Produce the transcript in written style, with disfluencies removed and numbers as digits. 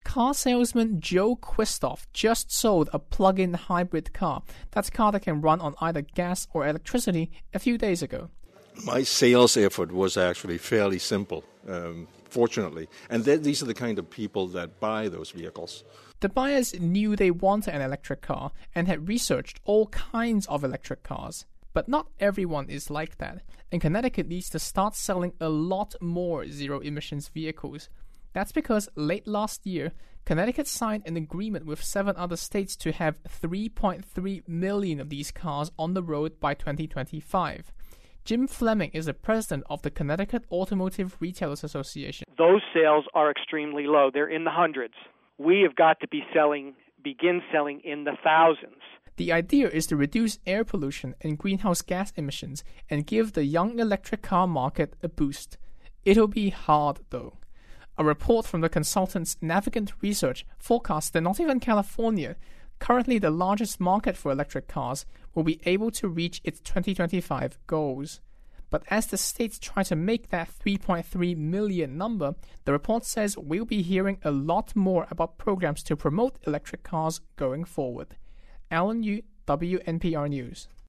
car salesman Joe Quistoff just sold a plug-in hybrid car. That's a car that can run on either gas or electricity a few days ago. My sales effort was actually fairly simple, fortunately. And these are the kind of people that buy those vehicles. The buyers knew they wanted an electric car and had researched all kinds of electric cars. But not everyone is like that, and Connecticut needs to start selling a lot more zero-emissions vehicles. That's because late last year, Connecticut signed an agreement with 7 other states to have 3.3 million of these cars on the road by 2025. Jim Fleming is the president of the Connecticut Automotive Retailers Association. Those sales are extremely low. They're in the hundreds. We have got to begin selling in the thousands. The idea is to reduce air pollution and greenhouse gas emissions and give the young electric car market a boost. It'll be hard, though. A report from the consultants Navigant Research forecasts that not even California, currently the largest market for electric cars, will be able to reach its 2025 goals. But as the states try to make that 3.3 million number, the report says we'll be hearing a lot more about programs to promote electric cars going forward. Alan Yu, WNPR News.